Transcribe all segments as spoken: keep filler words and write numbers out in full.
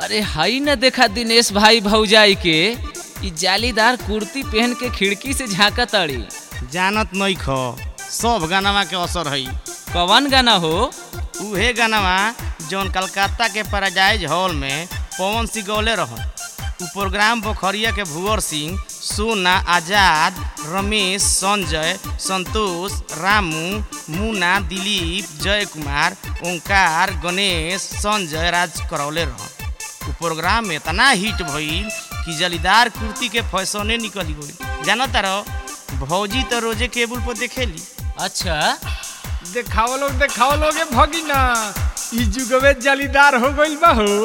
अरे हाई न देखा दिनेश भाई भौजाई के इ जालीदार कुर्ती पहन के खिड़की से झाँका ताड़ी। जानत नहीं खो सब गानावा के असर है। कौन गाना हो? उहे गानावा जौन कलकत्ता के पैराडाइज हॉल में पवन सिंह गौले रहो। उ प्रोग्राम पोखरिया के भुवर सिंह, सोना, आजाद, रमेश, संजय, संतोष, रामू, मुन्ना, दिलीप, जय कुमार, ओंकार, गणेश, संजय राज करौले रहो। उ प्रोग्राम में इतना हिट भइल कि जालीदार कुर्ती के फैशने निकली गई। जानता रहो भौजी तो रोजे केबल पर देखेली। अच्छा देखाओ लोग देखाओ लोग भगिना ई जुगवे जालीदार हो गइल बा हो।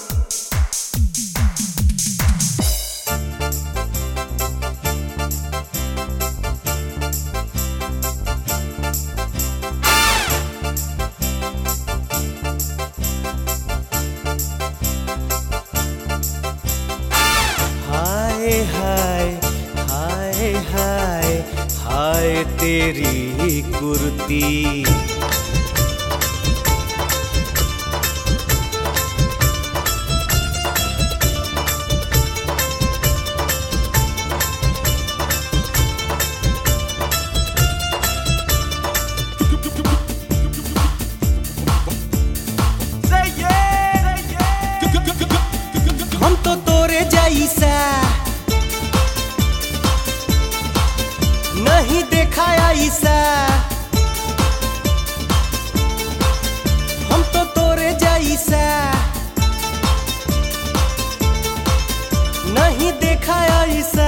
हाय हाय हाय हाय हाय तेरी कुर्ती। हम तो तोरे जैसा नहीं देखा ऐसा, हम तो तोरे जैसा नहीं देखा ऐसा।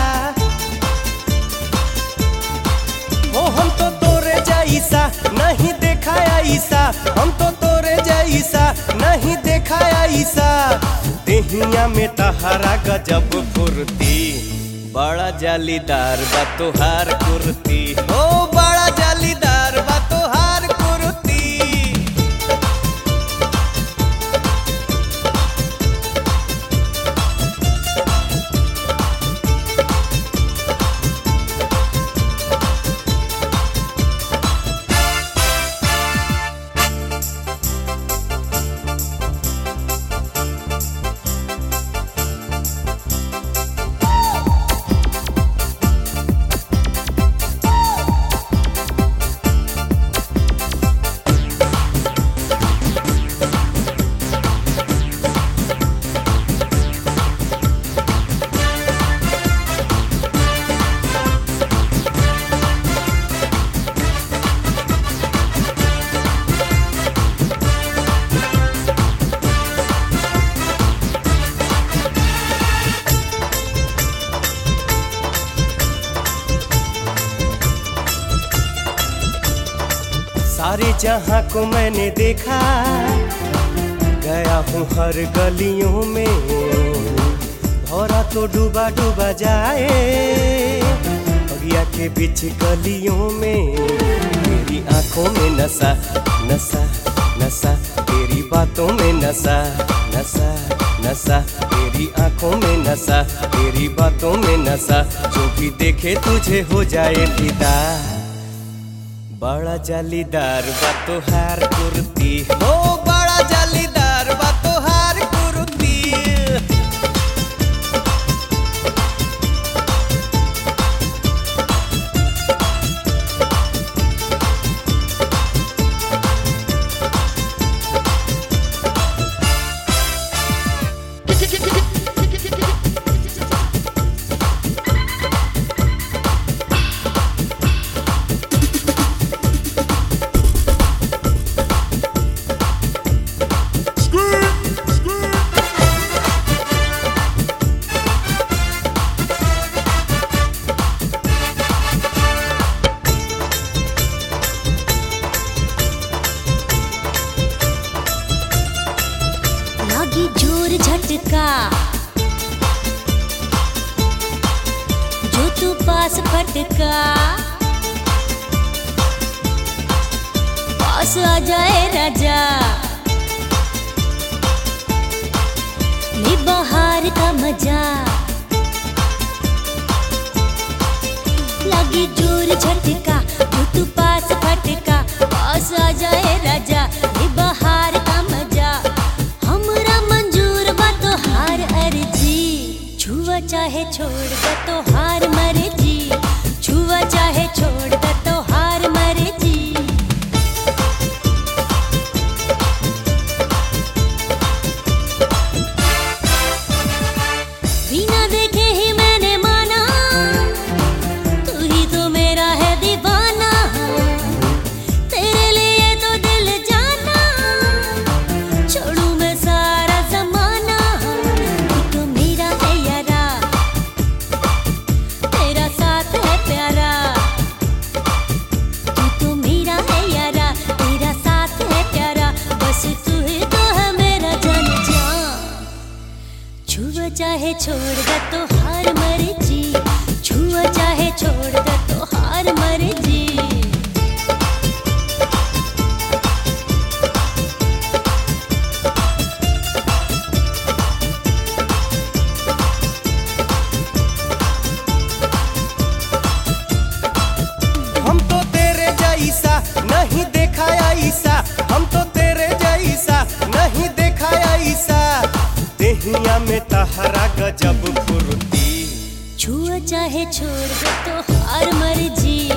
ओ हम तो तोरे जैसा नहीं देखा ऐसा, हम तो तोरे जैसा नहीं देखा ऐसा। देहिया में तहारा गजब फुर्ती, बड़ा जालीदार बा तोहार कुर्ती। ओ बड़ा जालीदार बा तोहार कुर्ती। सारे जहां को मैंने देखा, गया हूँ हर गलियों में। भौरा तो डूबा डूबा जाए बगिया के बीच गलियों में। तेरी आंखों में नशा नशा नशा, तेरी बातों में नशा नशा नशा, तेरी आंखों में नशा, तेरी बातों में नशा। जो भी देखे तुझे हो जाए फिदा, बड़ा जालीदार बा तोहार कुर्ती। हो बड़ा जालीदार बा तोहार कुर्ती। जोर झटका जो तू पास फटका, पास आ जाए राजा ले बहार का मजा। लगी जोर झटका जो तू पास फटका, पास आ जाए राजा ले बहार का मजा। हमरा मंजूर बा छोड़ दे तो हार मर्जी, छुआ चाहे छोड़ दे तो हार मर्जी। हम तो तेरे जैसा नहीं देखा ऐसा, हम तो तेरे जैसा नहीं देखा ऐसा, देहिया में तहरा गजब फुर्ती। छुआ चाहे छोड़ दे तो हार मर्जी,